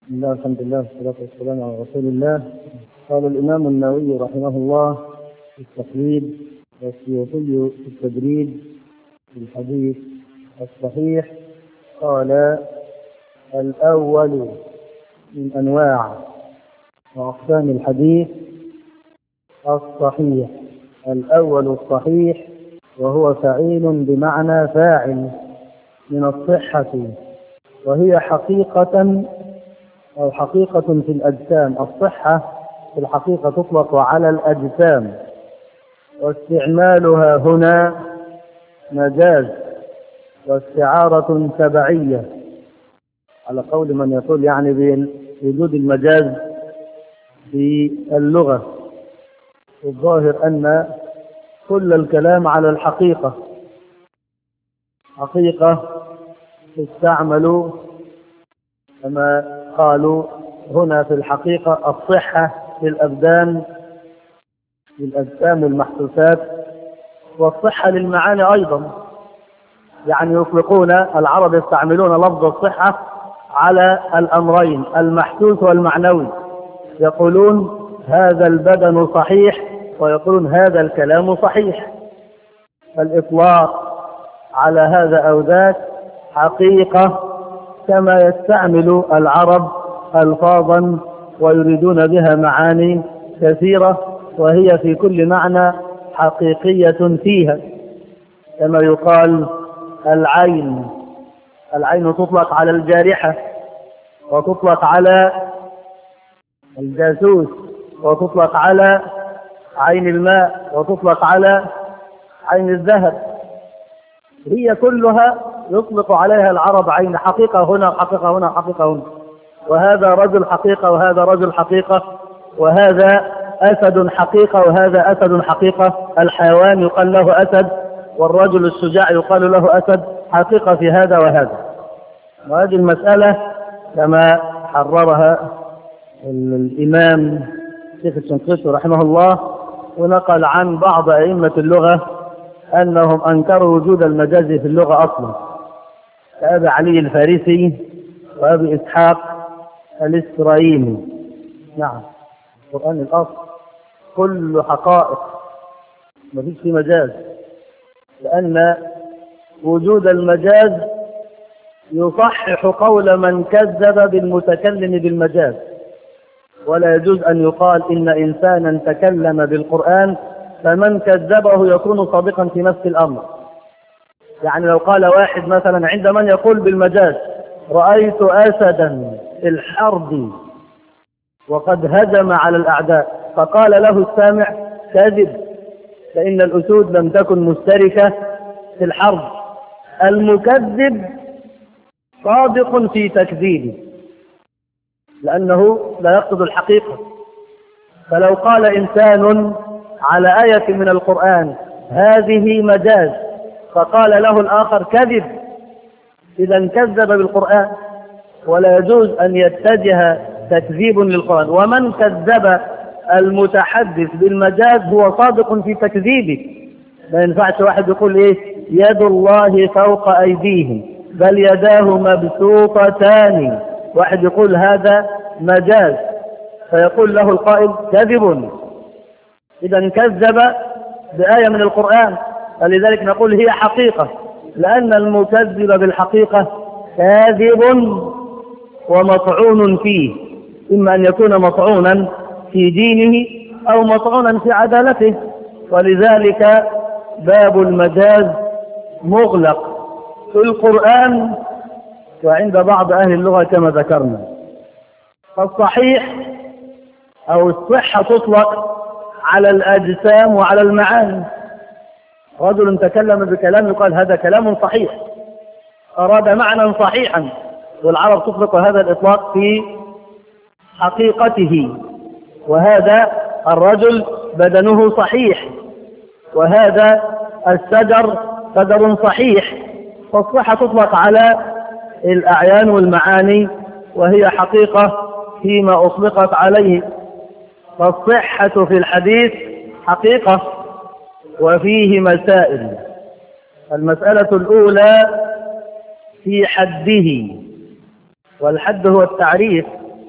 بسم الله الحمد لله والصلاة والسلام على رسول الله. قال الإمام النووي رحمه الله في التقريب والسيوطي في التدريب في الحديث الصحيح، قال: الأول من أنواع وأقسام الحديث الصحيح. الأول الصحيح وهو فعيل بمعنى فاعل من الصحة، وهي حقيقة أو حقيقة في الأجسام. الصحة في الحقيقة تطلق على الأجسام، واستعمالها هنا مجاز واستعارة تبعية، على قول من يقول يعني بوجود المجاز في اللغة. الظاهر أن كل الكلام على الحقيقة، حقيقة تستعمل كما قالوا هنا في الحقيقة الصحة في الأبدان، في الأجسام والمحسوسات، والصحة للمعاني أيضا. يعني يطلقون، العرب يستعملون لفظ الصحة على الأمرين المحسوس والمعنوي، يقولون هذا البدن صحيح ويقولون هذا الكلام صحيح. الإطلاق على هذا أو ذاك حقيقة، كما يستعمل العرب ألفاظا ويريدون بها معاني كثيرة، وهي في كل معنى حقيقية فيها. كما يقال العين، العين تطلق على الجارحة، وتطلق على الجاسوس، وتطلق على عين الماء، وتطلق على عين الذهب. هي كلها يطلق عليها العرب عين، حقيقة هنا وحقيقة هنا وحقيقة هنا، وهذا رجل حقيقة وهذا رجل حقيقة، وهذا أسد حقيقة وهذا أسد حقيقة. الحيوان يقال له أسد، والرجل الشجاع يقال له أسد، حقيقة في هذا وهذا. وهذه المسألة كما حررها الإمام شيخ الشنقيطي رحمه الله، ونقل عن بعض أئمة اللغة أنهم أنكروا وجود المجاز في اللغة أصلا، كأبي علي الفارسي وأبي إسحاق الإسرائيلي. نعم، القرآن الأصل كل حقائق، ما فيش فيه مجاز، لأن وجود المجاز يصحح قول من كذب بالمتكلم بالمجاز. ولا يجوز أن يقال إن إنسانا تكلم بالقرآن فمن كذبه يكون صادقا في نفس الأمر. يعني لو قال واحد مثلا عند من يقول بالمجاز: رأيت أسدا في الحرب وقد هجم على الأعداء، فقال له السامع: كذب، فإن الأسود لم تكن مشتركة في الحرب. المكذب صادق في تكذيبه، لأنه لا يقصد الحقيقة. فلو قال إنسان على آية من القرآن هذه مجاز، فقال له الآخر كذب، إذا كذب بالقرآن، ولا يجوز أن يتجه تكذيب للقرآن. ومن كذب المتحدث بالمجاز هو صادق في تكذيبه. ما ينفعش واحد يقول إيه يد الله فوق أيديهم بل يداه مبسوطتان، واحد يقول هذا مجاز، فيقول له القائل كذب، إذا كذب بآية من القرآن. فلذلك نقول هي حقيقة، لأن المكذب بالحقيقة كاذب ومطعون فيه، إما أن يكون مطعونا في دينه أو مطعونا في عدالته. ولذلك باب المجاز مغلق في القرآن وعند بعض أهل اللغة كما ذكرنا. فالصحيح أو الصحة تطلق على الأجسام وعلى المعاني. رجل تكلم بكلام يقال هذا كلام صحيح، أراد معنى صحيحا، والعرب تطلق هذا الإطلاق في حقيقته. وهذا الرجل بدنه صحيح، وهذا الشجر شجر صحيح. فالصحة تطلق على الأعيان والمعاني، وهي حقيقة فيما أطلقت عليه. فالصحة في الحديث حقيقة، وفيه مسائل. المسألة الأولى في حده، والحد هو التعريف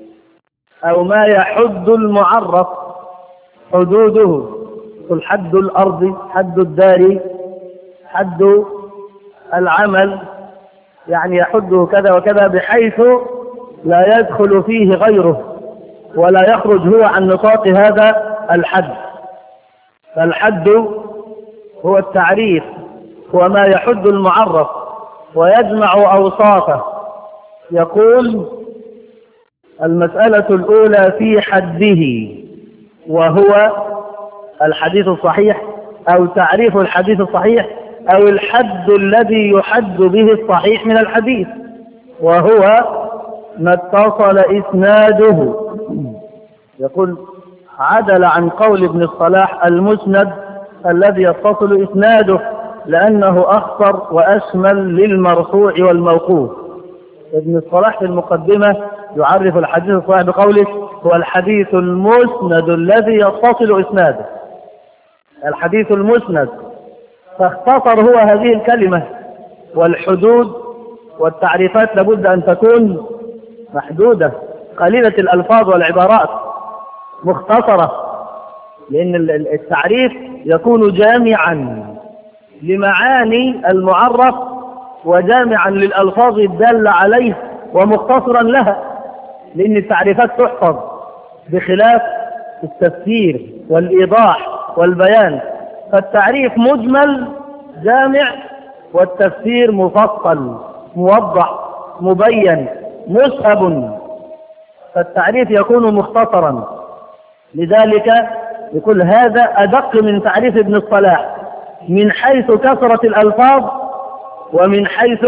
أو ما يحد المعرف حدوده، قل حد الأرض، حد الدار، حد العمل، يعني يحده كذا وكذا بحيث لا يدخل فيه غيره ولا يخرج هو عن نطاق هذا الحد. فالحد هو التعريف، هو ما يحد المعرف ويجمع أوصافه. يقول المسألة الأولى في حده، وهو الحديث الصحيح أو تعريف الحديث الصحيح أو الحد الذي يحد به الصحيح من الحديث، وهو ما اتصل إسناده. يقول عدل عن قول ابن الصلاح المسند الذي يتصل إسناده، لأنه أخطر وأشمل للمرفوع والموقوف. ابن الصلاح في المقدمة يعرف الحديث الصحيح بقوله هو الحديث المسند الذي يتصل إسناده، الحديث المسند. فاختصر هو هذه الكلمة، والحدود والتعريفات لابد أن تكون محدودة، قليلة الألفاظ والعبارات، مختصرة، لأن التعريف يكون جامعا لمعاني المعرف وجامعا للألفاظ الدالة عليه ومختصرا لها، لأن التعريفات تحفظ بخلاف التفسير والإيضاح والبيان. فالتعريف مجمل جامع، والتفسير مفصل موضح مبين مسهب، فالتعريف يكون مختصرا. لذلك يقول هذا أدق من تعريف ابن الصلاح من حيث كثرة الألفاظ ومن حيث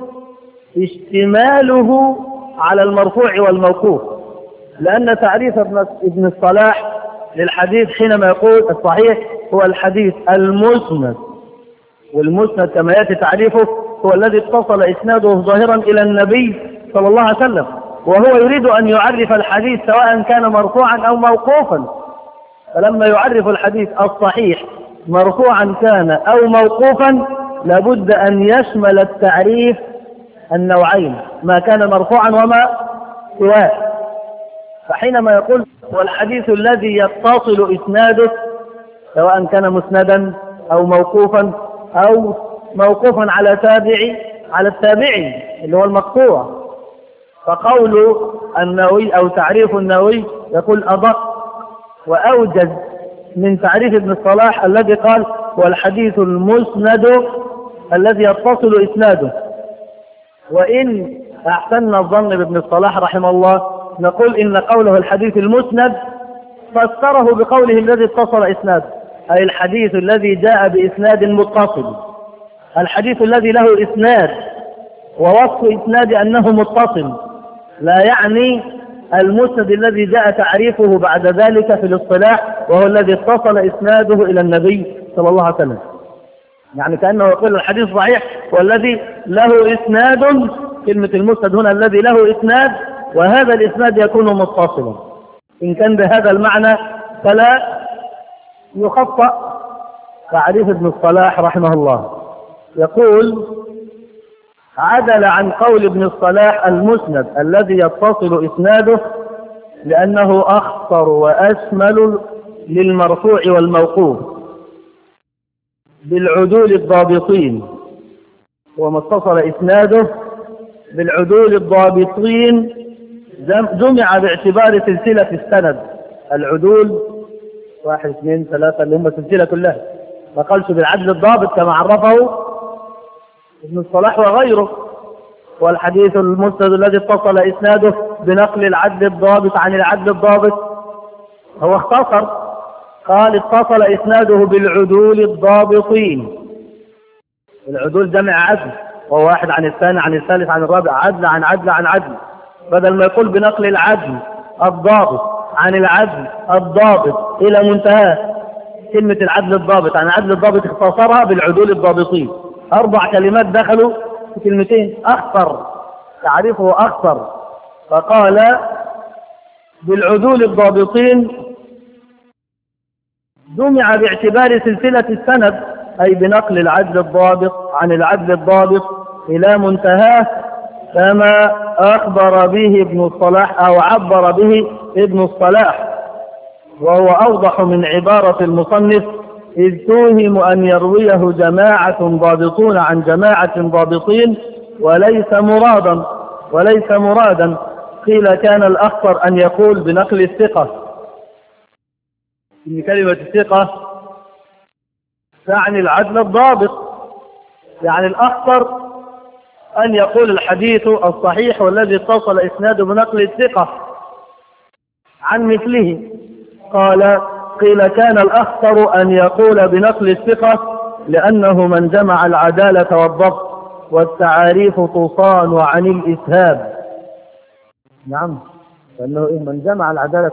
اشتماله على المرفوع والموقوف. لأن تعريف ابن الصلاح للحديث حينما يقول الصحيح هو الحديث المسند، والمسند كما يأتي تعريفه هو الذي اتصل إسناده ظاهرا إلى النبي صلى الله عليه وسلم، وهو يريد أن يعرف الحديث سواء كان مرفوعا أو موقوفا. فلما يعرف الحديث الصحيح مرفوعا كان أو موقوفا لابد أن يشمل التعريف النوعين، ما كان مرفوعا وما سواه. فحينما يقول والحديث الذي يتصل إسناده سواء كان مسندا أو موقوفا أو موقوفا على التابعي اللي هو المقطوع، فقول النووي أو تعريف النووي يقول أدق وأوجز من تعريف ابن الصلاح الذي قال والحديث المسند الذي يتصل إسناده. وإن أحسننا الظن بابن الصلاح رحمه الله نقول إن قوله الحديث المسند فسره بقوله الذي اتصل إسناده، أي الحديث الذي جاء بإسناد متصل، الحديث الذي له إسناد ووصف إسناد أنه متصل، لا يعني المسند الذي جاء تعريفه بعد ذلك في الاصطلاح وهو الذي اتصل إسناده إلى النبي صلى الله عليه وسلم. يعني كأنه يقول الحديث صحيح والذي له إسناد، كلمة المسند هنا الذي له إسناد، وهذا الإسناد يكون متصلا. إن كان بهذا المعنى فلا يخطأ تعريف ابن الصلاح رحمه الله. يقول عدل عن قول ابن الصلاح المسند الذي يتصل إسناده لأنه أخطر وأشمل للمرفوع والموقوف بالعدول الضابطين، وما اتصل إسناده بالعدول الضابطين جمع باعتبار سلسلة السند. العدول 1 2 3 اللي هم سلسلة كلها، ما قالش بالعدل الضابط كما عرفه ابن الصلاح وغيره. والحديث المسند الذي اتصل إسناده بنقل العدل الضابط عن العدل الضابط، هو اختصر قال اتصل إسناده بالعدول الضابطين. العدول جمع عدل، وهو واحد عن الثاني عن الثالث عن الرابع، عدل عن عدل عن عدل، بدل ما يقول بنقل العدل الضابط عن العدل الضابط إلى منتهى. كلمة العدل الضابط عن العدل الضابط اختصرها بالعدول الضابطين، 4 كلمات دخلوا في كلمتين، أخطر تعريفه أخطر، فقال بالعدول الضابطين جمع باعتبار سلسلة السند، أي بنقل العدل الضابط عن العدل الضابط إلى منتهاه، كما أخبر به ابن الصلاح أو عبر به ابن الصلاح، وهو أوضح من عبارة المصنف: إذ توهم أن يرويه جماعة ضابطون عن جماعة ضابطين وليس مرادا. قيل كان الأخطر أن يقول بنقل الثقة، إن كلمة الثقة تعني العدل الضابط، يعني الأخطر أن يقول الحديث الصحيح والذي اتصل إسناده بنقل الثقة عن مثله. قيل كان الأخطر أن يقول بنقل الثقة، لأنه من جمع العدالة والضبط، والتعاريف تصان عن الإسهاب. نعم، لأنه من جمع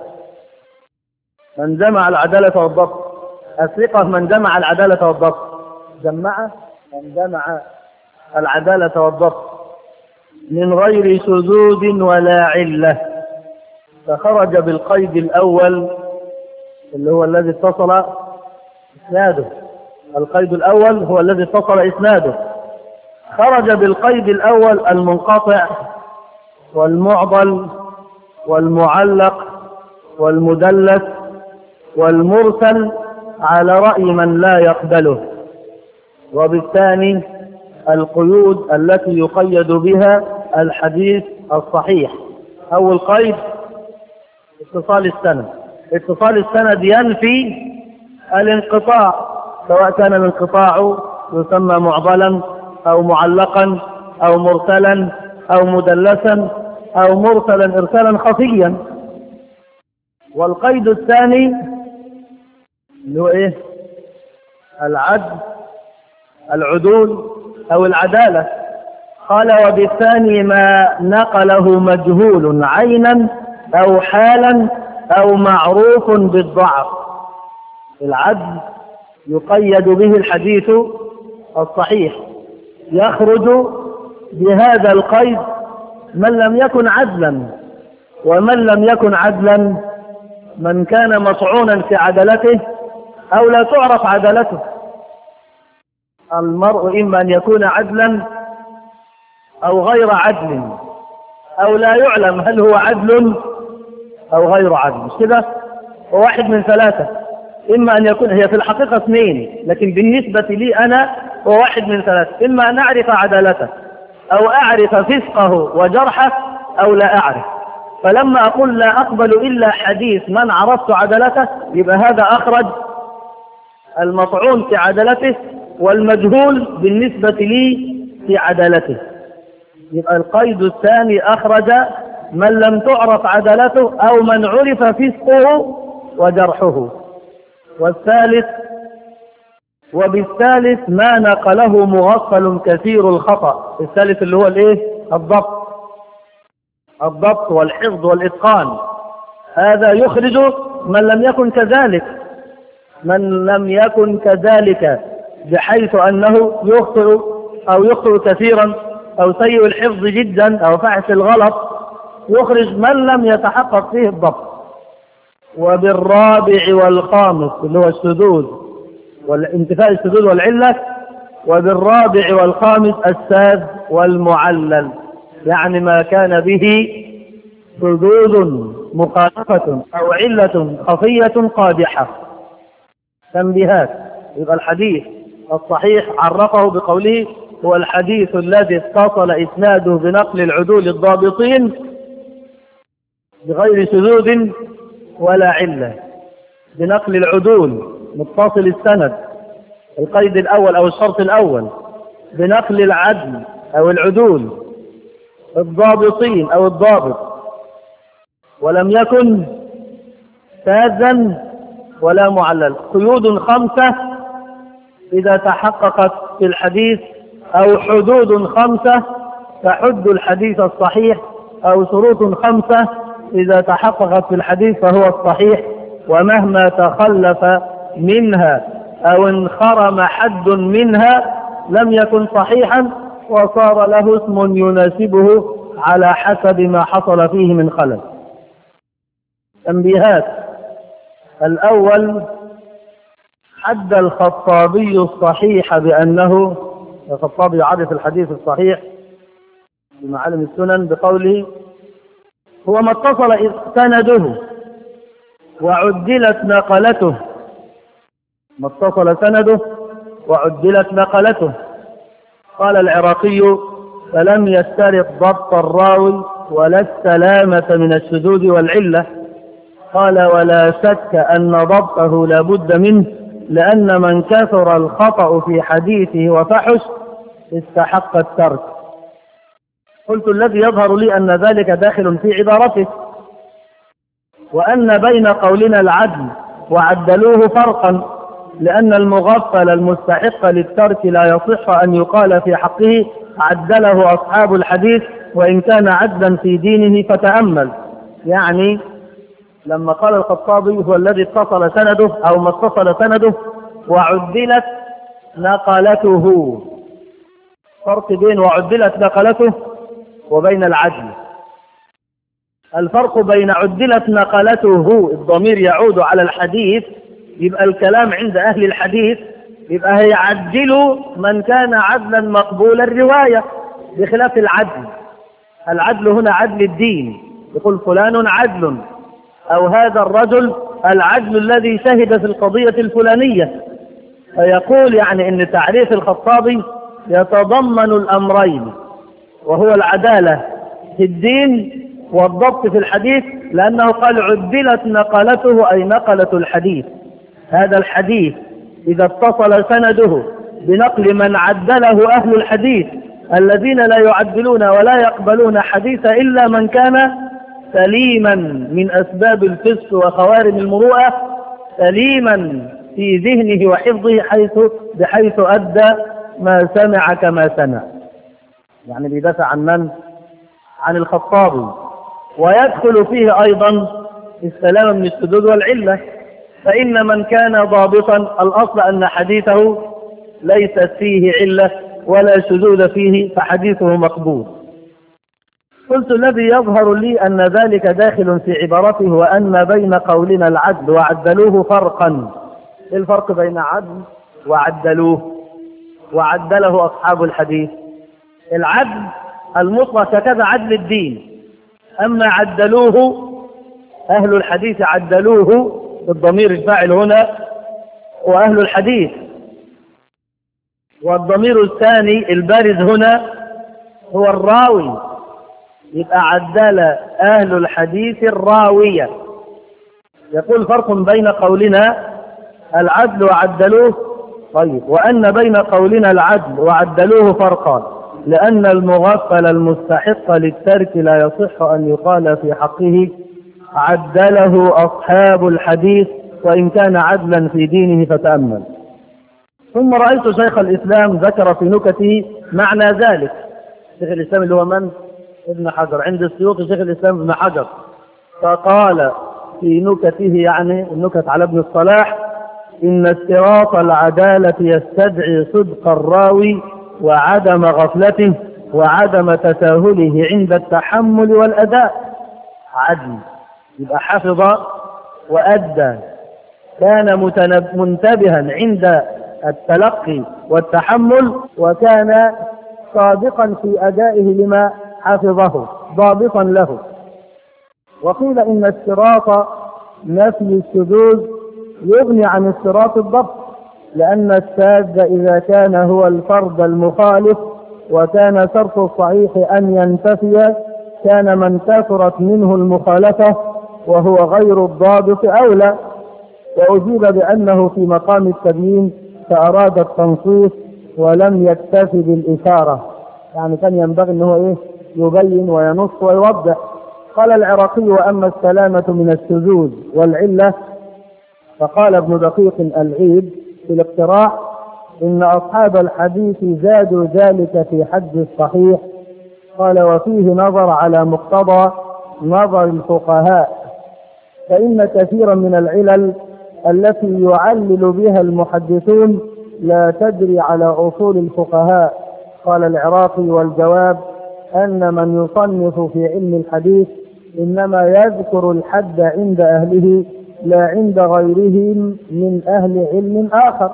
العدالة والضبط. الثقة من جمع العدالة والضبط، من جمع العدالة والضبط من غير شذوذ ولا علة، فخرج بالقيد الأول اللي هو الذي اتصل إسناده. القيد الأول هو الذي اتصل إسناده. خرج بالقيد الأول المنقطع والمعضل والمعلق والمدلس والمرسل على رأي من لا يقبله. وبالثاني القيود التي يقيد بها الحديث الصحيح. أول قيد اتصال السند. اتصال السند ينفي الانقطاع، سواء كان الانقطاع يسمى معضلا أو معلقا أو مرسلا أو مدلسا أو مرسلا إرسالا خفيا. والقيد الثاني اللي هو إيه؟ العدول أو العدالة. قال: وبالثاني ما نقله مجهول عينا أو حالا أو معروف بالضعف. العدل يقيد به الحديث الصحيح، يخرج بهذا القيد من لم يكن عدلا. ومن لم يكن عدلا من كان مطعونا في عدالته أو لا تعرف عدالته. المرء إما أن يكون عدلا أو غير عدل، أو لا يعلم هل هو عدل أو غير عدل، مش كده؟ وواحد من ثلاثة. إما أن يكون، هي في الحقيقة اثنين، لكن بالنسبة لي أنا هو واحد من ثلاثة: إما أن أعرف عدالته، أو أعرف فسقه وجرحه، أو لا أعرف. فلما أقول لا أقبل إلا حديث من عرفت عدالته، يبقى هذا أخرج المطعون في عدالته والمجهول بالنسبة لي في عدالته. يبقى القيد الثاني أخرج من لم تعرف عدالته أو من عرف فسقه وجرحه. وبالثالث ما نقله مغفل كثير الخطأ. الثالث اللي هو الايه؟ الضبط والحفظ والإتقان. هذا يخرج من لم يكن كذلك، بحيث أنه يخطئ كثيرا، أو سيء الحفظ جدا، أو فاحش الغلط. يخرج من لم يتحقق فيه الضبط. وبالرابع والخامس اللي هو الشذوذ والانتفاء الشذوذ والعلة. وبالرابع والخامس الشاذ والمعلل، يعني ما كان به شذوذ مخالفة أو علة خفية قادحة. تنبيهات. يبقى الحديث الصحيح عرفه بقوله: هو الحديث الذي اتصل إسناده بنقل العدول الضابطين بغير شذوذ ولا علة. بنقل العدول متصل السند، القيد الأول أو الشرط الأول. بنقل العدل أو العدول الضابطين أو الضابط، ولم يكن شاذا ولا معلل. قيود 5 إذا تحققت في الحديث، أو حدود 5 تحد الحديث الصحيح، أو شروط 5 إذا تحققت في الحديث فهو الصحيح. ومهما تخلف منها أو انخرم حد منها لم يكن صحيحا، وصار له اسم يناسبه على حسب ما حصل فيه من خلل. تنبيهات. الأول: حد الخطابي الصحيح بأنه، الخطابي يعرف الحديث الصحيح في معالم السنن بقوله: هو ما اتصل سنده وعدلت نقلته، ما اتصل سنده وعدلت نقلته. قال العراقي: فلم يشترط ضبط الراوي ولا السلامة من الشذوذ والعلة. قال: ولا شك أن ضبطه لا بد منه، لأن من كثر الخطأ في حديثه وفحش استحق الترك. قلت: الذي يظهر لي أن ذلك داخل في عبارته، وأن بين قولنا العدل وعدلوه فرقا، لأن المغفل المستحق للترك لا يصح أن يقال في حقه عدله أصحاب الحديث وإن كان عدلا في دينه. فتأمل، يعني لما قال الخطابي هو الذي اتصل سنده أو ما اتصل سنده وعدلت نقلته، فرق بين وعدلت نقلته وبين العدل. الفرق بين عدلت نقلته الضمير يعود على الحديث، يبقى الكلام عند أهل الحديث يبقى هيعدلوا من كان عدلا مقبول الرواية، بخلاف العدل. العدل هنا عدل الدين، يقول فلان عدل، أو هذا الرجل العدل الذي شهد في القضية الفلانية. فيقول يعني إن تعريف الخطابي يتضمن الأمرين، وهو العدالة في الدين والضبط في الحديث، لأنه قال عدلت نقلته أي نقلة الحديث. هذا الحديث إذا اتصل سنده بنقل من عدله أهل الحديث الذين لا يعدلون ولا يقبلون حديث إلا من كان سليما من أسباب الفسق وخوارم المروءة، سليما في ذهنه وحفظه بحيث أدى ما سمع كما سمع. يعني بيدافع عن من؟ عن الخطابي. ويدخل فيه أيضا السلامة من الشذوذ والعلة، فإن من كان ضابطا الأصل أن حديثه ليست فيه علة ولا شذوذ فيه، فحديثه مقبول. قلت: الذي يظهر لي أن ذلك داخل في عبارته، وأن بين قولنا العدل وعدلوه فرقا. الفرق بين عدل وعدلوه؟ وعدله أصحاب الحديث. العدل المطلق كذا عدل الدين، أما عدلوه أهل الحديث عدلوه بالضمير الفاعل هنا وأهل الحديث، والضمير الثاني البارز هنا هو الراوي، يبقى عدل أهل الحديث الراوية. يقول: فرق بين قولنا العدل وعدلوه. طيب، وأن بين قولنا العدل وعدلوه فرقا، لأن المغفل المستحق للترك لا يصح أن يقال في حقه عدله أصحاب الحديث وإن كان عدلا في دينه. فتأمل. ثم رأيت شيخ الإسلام ذكر في نكته معنى ذلك. شيخ الإسلام اللي هو من؟ ابن حجر، عند السيوطي شيخ الإسلام ابن حجر، فقال في نكته، يعني النكت على ابن الصلاح: إن اشتراط العدالة يستدعي صدق الراوي وعدم غفلته وعدم تساهله عند التحمل والأداء. عدل يبقى حفظ وأدى، كان منتبها عند التلقي والتحمل، وكان صادقا في أدائه لما حفظه ضابطا له. وقيل إن اشتراط نفي الشذوذ يغني عن اشتراط الضبط، لأن الشاذ إذا كان هو الفرد المخالف وكان شرط الصحيح أن ينتفي، كان من كثرت منه المخالفة وهو غير الضابط أولى. وأجيب بأنه في مقام التبيين فأراد التنصيص ولم يكتفي بالإشارة، يعني كان ينبغي أنه يبين وينص ويوضح. قال العراقي: وأما السلامة من الشذوذ والعلة، فقال ابن دقيق العيد في الاقتراح: إن أصحاب الحديث زادوا ذلك في حد الصحيح. قال: وفيه نظر على مقتضى نظر الفقهاء، فإن كثيرا من العلل التي يعلل بها المحدثون لا تجري على أصول الفقهاء. قال العراقي: والجواب أن من يصنف في علم الحديث إنما يذكر الحد عند أهله لا عند غيرهم من أهل علم آخر.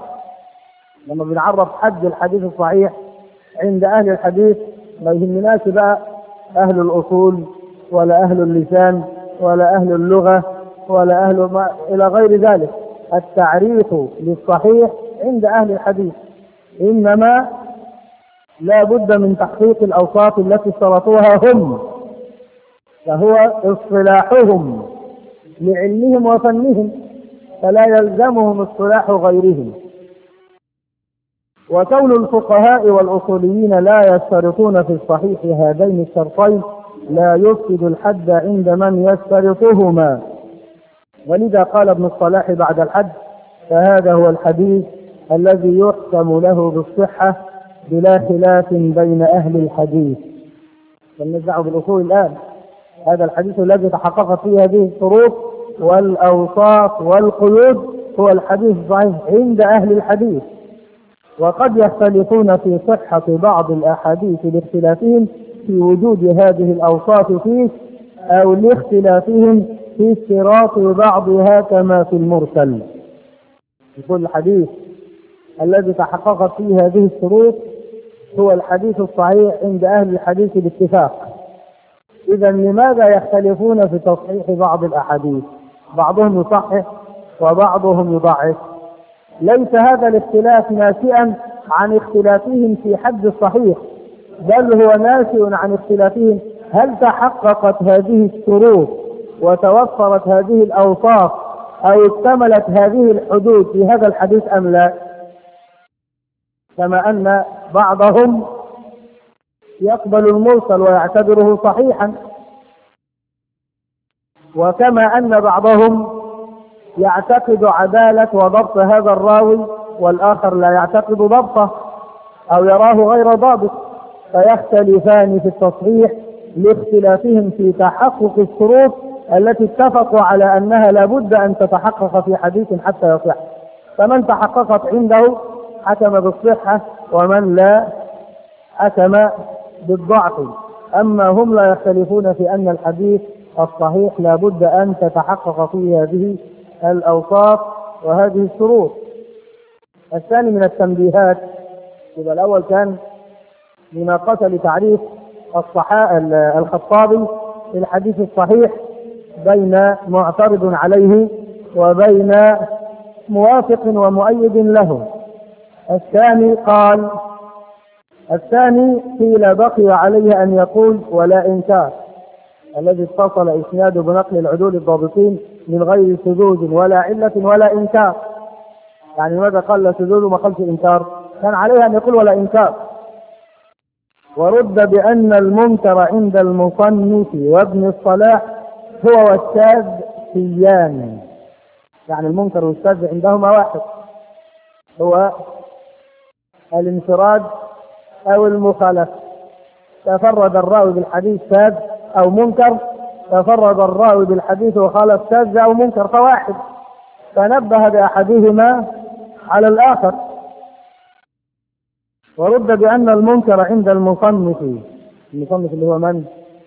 لما بنعرف حد الحديث الصحيح عند أهل الحديث ما يهمناش بقى أهل الأصول ولا أهل اللسان ولا أهل اللغة ولا أهل ما إلى غير ذلك. التعريف للصحيح عند أهل الحديث إنما لا بد من تحقيق الأوصاف التي اشترطوها هم، فهو اصطلاحهم لعلمهم وفنهم، فلا يلزمهم اصطلاح غيرهم. وكون الفقهاء والأصوليين لا يشترطون في الصحيح هذين الشرطين لا يفسد الحد عند من يشترطهما. ولذا قال ابن الصلاح بعد الحد: فهذا هو الحديث الذي يحكم له بالصحة بلا خلاف بين أهل الحديث. فلنرجع بالأصول الآن. هذا الحديث الذي تحققت فيه هذه الشروط والأوصاف والقيود هو الحديث الصحيح عند أهل الحديث. وقد يختلفون في صحة بعض الأحاديث لاختلافهم في وجود هذه الأوصاف فيه أو لاختلافهم في اشتراط بعضها كما في المرسل. يقول الحديث الذي تحققت فيه هذه الشروط هو الحديث الصحيح عند أهل الحديث باتفاق. إذا لماذا يختلفون في تصحيح بعض الأحاديث؟ بعضهم يصحح وبعضهم يضعف. ليس هذا الاختلاف ناشئا عن اختلافهم في حد الصحيح، بل هو ناشئ عن اختلافهم هل تحققت هذه الشروط وتوفرت هذه الأوصاف أو اكتملت هذه الحدود في هذا الحديث أم لا. كما أن بعضهم يقبل المرسل ويعتبره صحيحا، وكما أن بعضهم يعتقد عدالة وضبط هذا الراوي والآخر لا يعتقد ضبطه أو يراه غير ضابط، فيختلفان في التصحيح لاختلافهم في تحقق الشروط التي اتفقوا على أنها لا بد أن تتحقق في حديث حتى يصح. فمن تحققت عنده حكم بالصحة ومن لا حكم بالضعف. أما هم لا يختلفون في أن الحديث الصحيح لا بد أن تتحقق فيه هذه الأوصاف وهذه الشروط. الثاني من التنبيهات، يبقى الأول كان مناقشة لتعريف الخطابي للحديث الصحيح بين معترض عليه وبين موافق ومؤيد له. الثاني قال: الثاني قيل بقي عليه أن يقول ولا إنكار، الذي اتصل إسناده بنقل العدول الضابطين من غير شذوذ ولا علة ولا إنكار. يعني ماذا قال لا شذوذ وما قالش إنكار؟ كان عليه أن يقول ولا إنكار. ورد بأن المنكر عند المصنف وابن الصلاح هو والشاذ سيان، يعني المنكر والشاذ عندهما واحد، هو الانفراد أو المخالفة. تفرد الراوي بالحديث شاذ أو منكر، تفرد الراوي بالحديث وخالف شاذ أو منكر، فواحد، فنبه بأحدهما على الآخر. ورد بأن المنكر عند المصنف اللي هو من؟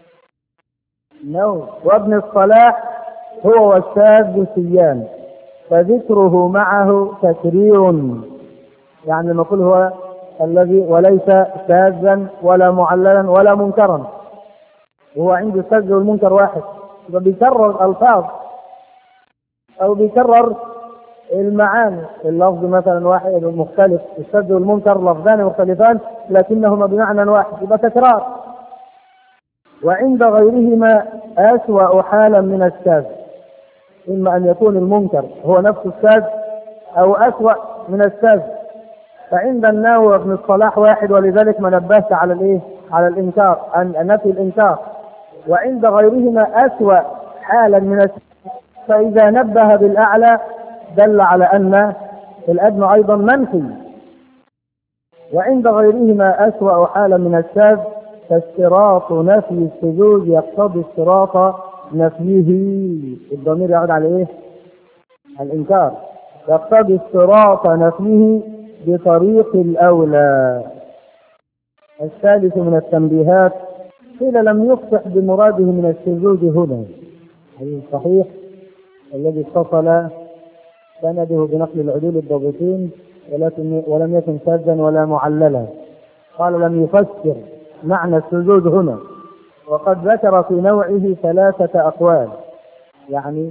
وابن الصلاح هو والشاذ سيان، فذكره معه تكرير، يعني نقول هو الذي وليس شاذا ولا معللا ولا منكرا، وهو عند الشاذ والمنكر واحد، فبيكرر الألفاظ أو بيكرر المعاني. اللفظ مثلا واحد مختلف، الشاذ والمنكر لفظان مختلفان لكنهما بمعنى واحد، يبقى تكرار. وعند غيرهما أسوأ حالا من الشاذ، إما أن يكون المنكر هو نفس الشاذ أو أسوأ من الشاذ. فعند النووي وابن الصلاح واحد، ولذلك ما نبهت على الإنكار، نفي الإنكار. وعند غيرهما أسوأ حالا من الشاذ، فإذا نبه بالأعلى دل على أن الأدنى أيضا منفي. وعند غيرهما أسوأ حالا من الشاذ، فاشتراط نفي الشذوذ يقتضي اشتراط نفيه. الضمير يعود على الإنكار. يقتضي اشتراط نفيه بطريق الأولى. الثالث من التنبيهات، قيل لم يفصح بمراده من الشذوذ هنا، هذا الصحيح الذي اتصل سنده بنقل العدول الضابطين ولم يكن شاذا ولا معللا. قال لم يفسر معنى الشذوذ هنا، وقد ذكر في نوعه 3 أقوال، يعني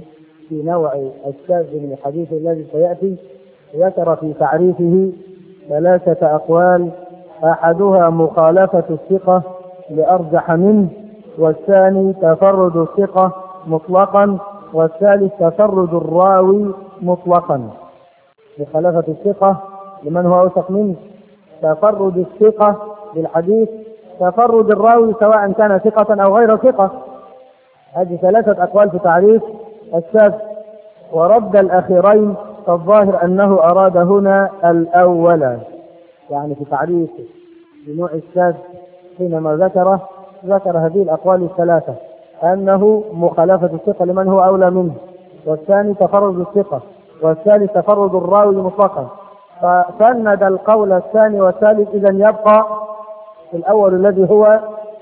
في نوع الشاذ من الحديث الذي سيأتي ذكر في تعريفه 3 أقوال: أحدها مخالفة الثقة لأرجح منه، والثاني تفرد الثقة مطلقا، والثالث تفرد الراوي مطلقا. مخالفة الثقة لمن هو أوثق منه، تفرد الثقة بالحديث، تفرد الراوي سواء كان ثقة أو غير ثقة. هذه 3 أقوال في تعريف الشاذ، ورد الأخيرين فالظاهر أنه أراد هنا الأول، يعني في تعريف بنوع الشاذ حينما ذكر هذه الأقوال 3، أنه مخالفة الثقة لمن هو أولى منه، والثاني تفرد الثقة، والثالث تفرد الراوي مطلقا. فسند القول الثاني والثالث، إذن يبقى الأول الذي هو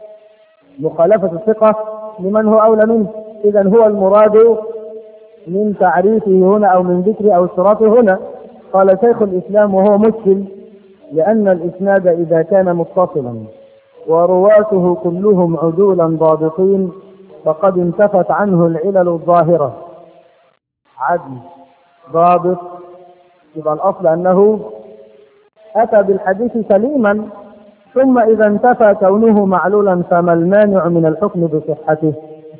مخالفة الثقة لمن هو أولى منه. إذن هو المراد من تعريفه هنا أو من ذكر أو اشتراطه هنا. قال شيخ الإسلام وهو مشكل، لأن الإسناد إذا كان متصلا ورواته كلهم عدولا ضابطين فقد انتفت عنه العلل الظاهرة. عدل ضابط، يبقى الأصل أنه أتى بالحديث سليما، ثم إذا انتفى كونه معلولا فما المانع من الحكم بصحته؟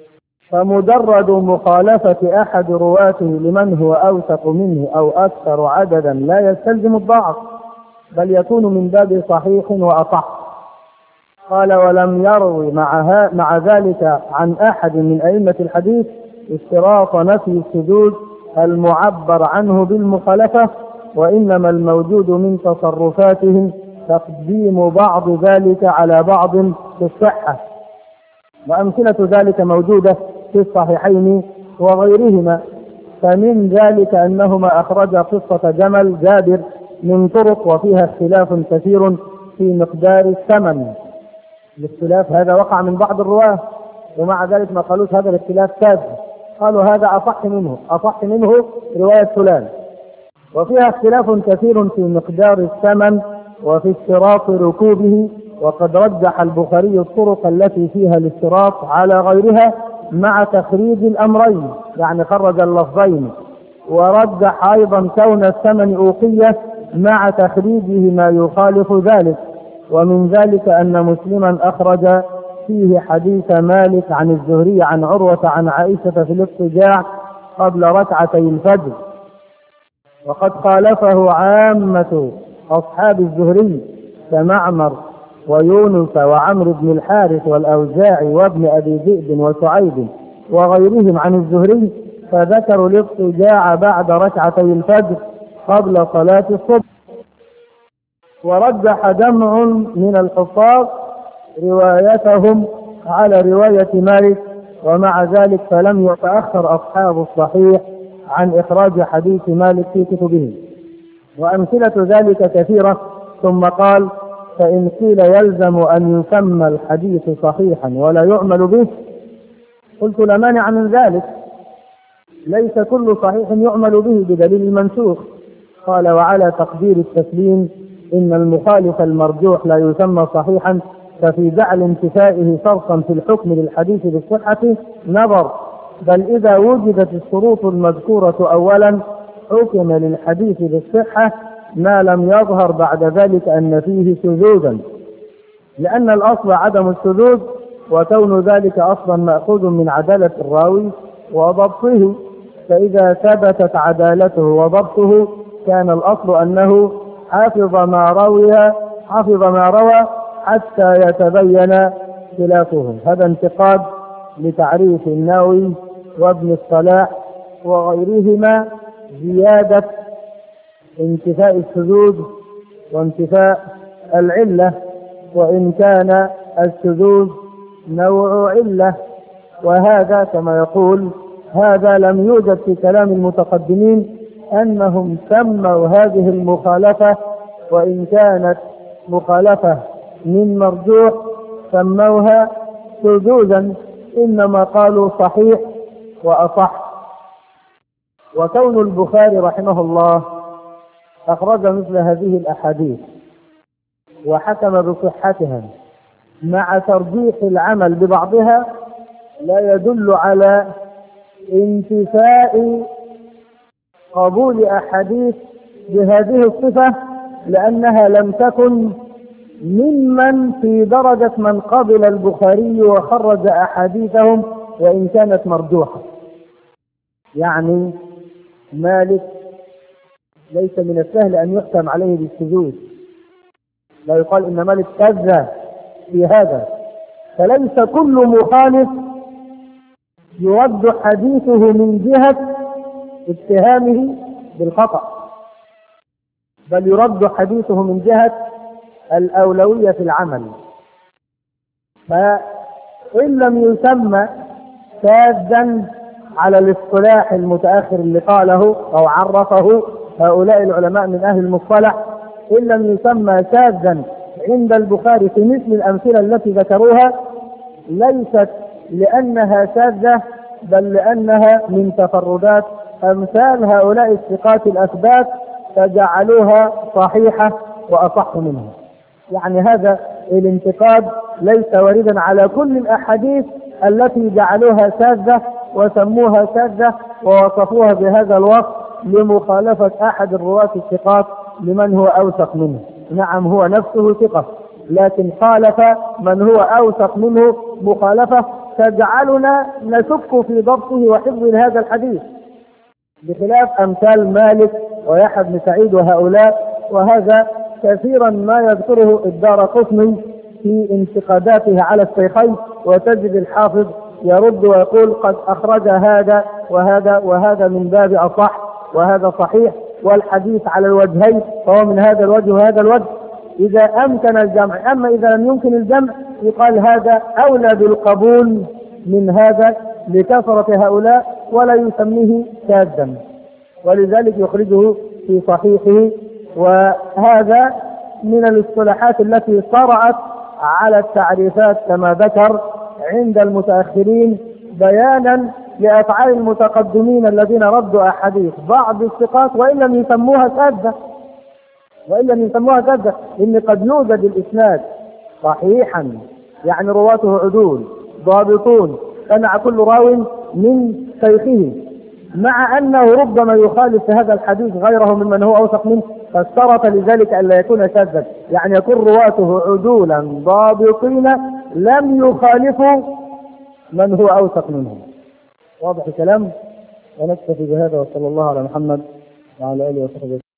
فمجرد مخالفة أحد رواته لمن هو أوثق منه أو أكثر عددا لا يستلزم الضعف، بل يكون من باب صحيح وأصح. قال: ولم يروي مع ذلك عن أحد من أئمة الحديث اشتراط نفي الشذوذ المعبر عنه بالمخالفة، وإنما الموجود من تصرفاتهم تقديم بعض ذلك على بعض في الصحة. وأمثلة ذلك موجودة في الصحيحين وغيرهما، فمن ذلك أنهما أخرجا قصة جمل جابر من طرق وفيها اختلاف كثير في مقدار الثمن. الاختلاف هذا وقع من بعض الرواة، ومع ذلك ما قالوش هذا الاختلاف كاذب، قالوا هذا أصح منه رواية فلان. وفيها اختلاف كثير في مقدار الثمن وفي اشتراط ركوبه، وقد رجح البخاري الطرق التي فيها الاشتراط على غيرها مع تخريج الأمرين، يعني خرج اللفظين، ورجح أيضا كون الثمن أوقية مع تخريجه ما يخالف ذلك. ومن ذلك أن مسلما أخرج فيه حديث مالك عن الزهري عن عروة عن عائشة في الاضطجاع قبل ركعتي الفجر، وقد خالفه عامة أصحاب الزهري كمعمر ويونس وعمرو بن الحارث والأوزاعي وابن أبي ذئب وسعيد وغيرهم عن الزهري، فذكروا الاضطجاع بعد ركعتي الفجر قبل صلاة الصبح. ورجح جمع من الحفاظ روايتهم على رواية مالك، ومع ذلك فلم يتأخر أصحاب الصحيح عن إخراج حديث مالك في كتبهم، وأمثلة ذلك كثيرة. ثم قال: فإن قيل يلزم أن يسمى الحديث صحيحا ولا يعمل به، قلت لا مانع من ذلك، ليس كل صحيح يعمل به بدليل المنسوخ. قال: وعلى تقدير التسليم إن المخالف المرجوح لا يسمى صحيحا، ففي جعل انتفائه شرطا في الحكم للحديث بالصحة نظر، بل إذا وجدت الشروط المذكورة أولا حكم للحديث بالصحة ما لم يظهر بعد ذلك أن فيه شذوذا، لأن الأصل عدم الشذوذ، وكون ذلك أصلا مأخوذ من عدالة الراوي وضبطه، فإذا ثبتت عدالته وضبطه كان الأصل أنه حفظ ما روى حتى يتبين خلافه. هذا انتقاد لتعريف النووي وابن الصلاح وغيرهما، زيادة انتفاء الشذوذ وانتفاء العلة، وإن كان الشذوذ نوع علة، وهذا كما يقول هذا لم يوجد في كلام المتقدمين أنهم سموا هذه المخالفة وإن كانت مخالفة من مرجوح سموها شذوذا، إنما قالوا صحيح وأصح. وكون البخاري رحمه الله أخرج مثل هذه الأحاديث وحكم بصحتها مع ترجيح العمل ببعضها لا يدل على انتفاء قبول أحاديث بهذه الصفة، لأنها لم تكن ممن في درجة من قبل البخاري وخرج أحاديثهم وإن كانت مرجوحة. يعني مالك ليس من السهل أن يحكم عليه بالشذوذ، لا يقال إن مالك كذا في هذا، فليس كل مخالف يرد حديثه من جهة اتهامه بالخطأ، بل يرد حديثه من جهة الأولوية في العمل. فإن لم يسمى شاذا على الاصطلاح المتأخر اللي قاله أو عرفه هؤلاء العلماء من أهل المصطلح، إن لم يسمى شاذا عند البخاري في مثل الأمثلة التي ذكروها، ليست لأنها شاذة، بل لأنها من تفردات أمثال هؤلاء الثقات الأثبات فجعلوها صحيحة وأصح منها. يعني هذا الانتقاد ليس واردا على كل الأحاديث التي جعلوها شاذة وسموها شاذة ووصفوها بهذا الوصف لمخالفة أحد الرواة الثقات لمن هو أوثق منه. نعم هو نفسه ثقة، لكن خالف من هو أوثق منه مخالفة تجعلنا نشك في ضبطه وحفظ هذا الحديث، بخلاف أمثال مالك ويحيى بن سعيد وهؤلاء. وهذا كثيرا ما يذكره الدارقطني في انتقاداته على الشيخين، وتجد الحافظ يرد ويقول قد أخرج هذا وهذا وهذا من باب أصح وهذا صحيح، والحديث على الوجهين فهو من هذا الوجه وهذا الوجه إذا أمكن الجمع. أما إذا لم يمكن الجمع يقال هذا أولى بالقبول من هذا لكثرة هؤلاء ولا يسميه شاذا، ولذلك يخرجه في صحيحه. وهذا من الاصطلاحات التي طرأت على التعريفات كما ذكر عند المتأخرين بيانا لأفعال المتقدمين الذين ردوا أحاديث بعض الثقات وإن لم يسموها شاذة، إن قد يوجد الإسناد صحيحا يعني رواته عدول ضابطون سمع كل راو من شيخه، مع أنه ربما يخالف في هذا الحديث غيره ممن هو أوثق منه، فاشترط لذلك ألا يكون شاذا، يعني يكون رواته عدولا ضابطين لم يخالفوا من هو أوثق منهم. واضح الكلام؟ ونكتفي بهذا، وصلى الله على محمد وعلى آله وصحبه.